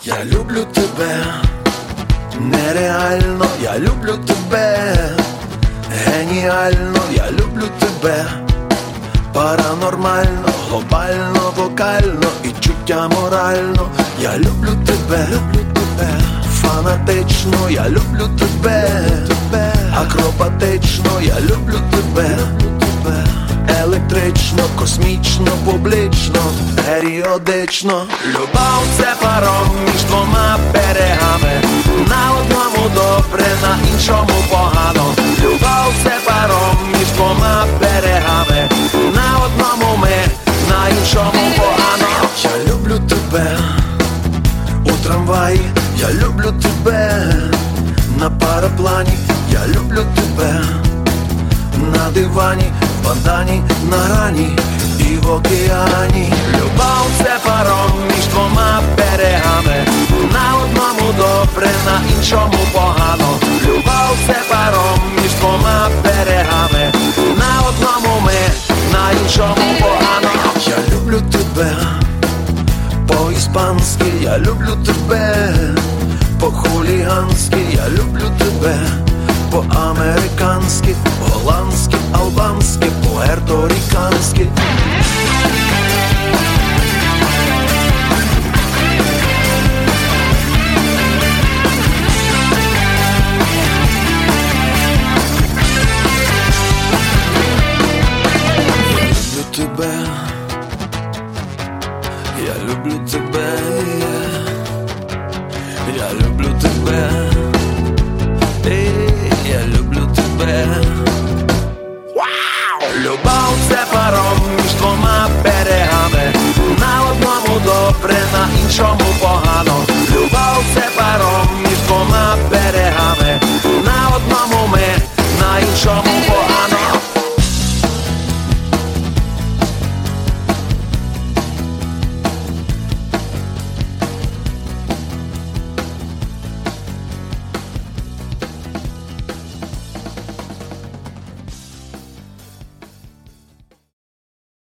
Я люблю тебе, нереально, я люблю тебе, геніально, я люблю тебе, паранормально, глобально, вокально і чуття морально. Я люблю тебе, фанатично, я люблю тебе, акробатично, я люблю тебе, електрично, космічно, публічно, періодично. Любов – це паром між двома берегами, на одному добре, на іншому погано. Любов – це паром між двома берегами, на одному ми, на іншому погано. Я люблю тебе у трамваї, я люблю тебе на параплані, я люблю тебе на дивані, в бандані, на грані і в океані. Любов – це паром між двома берегами, на одному добре, на іншому погано. Любов – це паром між двома берегами, на одному ми, на іншому погано. Я люблю тебе по-іспанськи, я люблю тебе по-хуліганськи, я люблю тебе по-американськи, голландськи, албанськи, пуерториканськи. Я люблю тебе, я люблю тебе, я люблю тебе. Любов – це паром між двома берегами, на одному добре, на іншому погано. Любов – це паром між двома берегами,